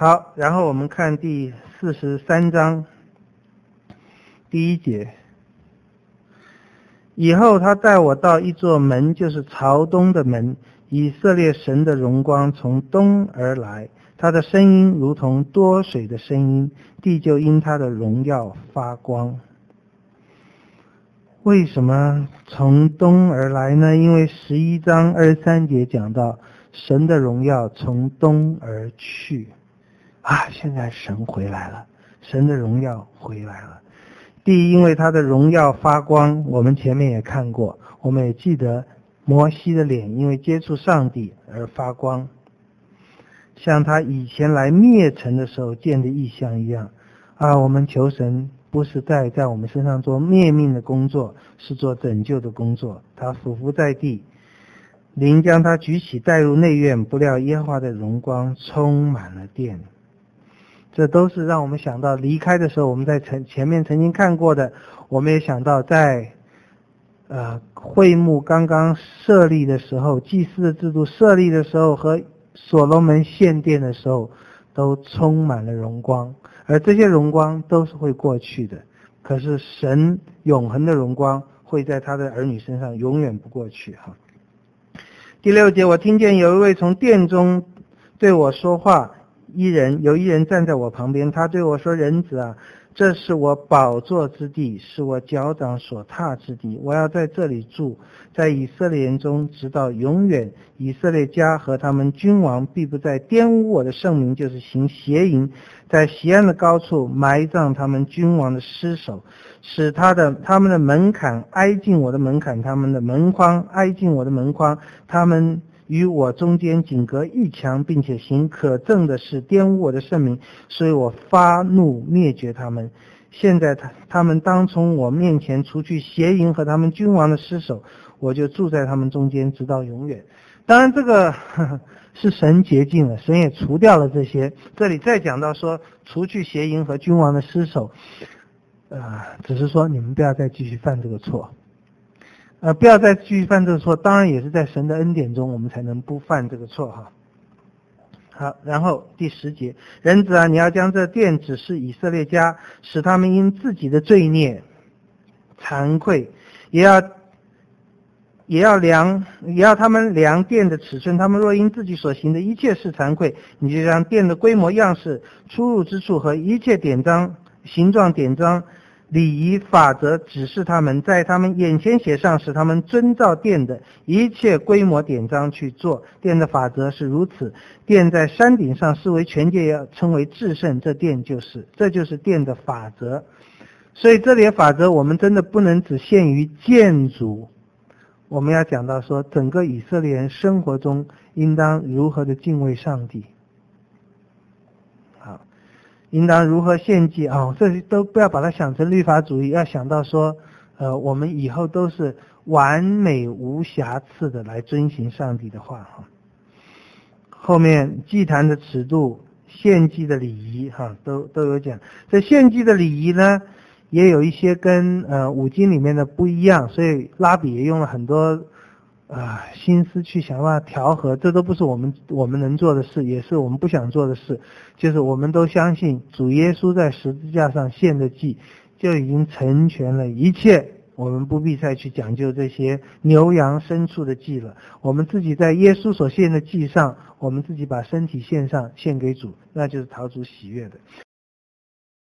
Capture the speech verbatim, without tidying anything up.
好，然后我们看第四十三章第一节。以后他带我到一座门，就是朝东的门，以色列神的荣光从东而来，他的声音如同多水的声音，地就因他的荣耀发光。为什么从东而来呢？因为十一章二十三节讲到神的荣耀从东而去啊，现在神回来了，神的荣耀回来了。第一，因为他的荣耀发光，我们前面也看过，我们也记得摩西的脸因为接触上帝而发光，像他以前来灭城的时候见的异象一样啊。我们求神不是在在我们身上做灭命的工作，是做拯救的工作。他俯伏在地，灵将他举起带入内院，不料耶和华的荣光充满了殿。这都是让我们想到离开的时候，我们在前面曾经看过的，我们也想到在呃会幕刚刚设立的时候，祭司的制度设立的时候和所罗门献殿的时候，都充满了荣光，而这些荣光都是会过去的，可是神永恒的荣光会在他的儿女身上永远不过去哈。第六节，我听见有一位从殿中对我说话，一人有一人站在我旁边，他对我说：人子啊，这是我宝座之地，是我脚掌所踏之地，我要在这里住，在以色列人中直到永远。以色列家和他们君王必不再玷污我的圣名，就是行邪淫，在锡安的高处埋葬他们君王的尸首，使他的他们的门槛挨近我的门槛，他们的门框挨近我的门框，他们与我中间仅隔一墙，并且行可憎的事，玷污我的圣名，所以我发怒灭绝他们。现在他他们当从我面前除去邪淫和他们君王的尸首，我就住在他们中间直到永远。当然这个呵呵是神洁净了，神也除掉了这些。这里再讲到说除去邪淫和君王的尸首，呃，只是说你们不要再继续犯这个错。呃，不要再继续犯这个错，当然也是在神的恩典中我们才能不犯这个错哈。好，然后第十节，人子啊，你要将这殿指示以色列家，使他们因自己的罪孽惭愧，也要也要量也要他们量殿的尺寸，他们若因自己所行的一切事惭愧，你就将殿的规模样式、出入之处和一切典章、形状典章、礼仪法则指示他们，在他们眼前写上，使他们遵照殿的一切规模典章去做。殿的法则是如此，殿在山顶上视为全界，要称为至圣，这殿就是这就是殿的法则。所以这里的法则我们真的不能只限于建筑，我们要讲到说整个以色列人生活中应当如何的敬畏上帝，好，应当如何献祭啊、哦？这都不要把它想成律法主义，要想到说，呃，我们以后都是完美无瑕疵的来遵行上帝的话哈。后面祭坛的尺度、献祭的礼仪哈，都都有讲。这献祭的礼仪呢，也有一些跟呃五经里面的不一样，所以拉比也用了很多呃心思去想办法调和，这都不是我们我们能做的事，也是我们不想做的事。就是我们都相信主耶稣在十字架上献的祭就已经成全了一切，我们不必再去讲究这些牛羊牲畜的祭了。我们自己在耶稣所献的祭上，我们自己把身体献上，献给主，那就是讨主喜悦的。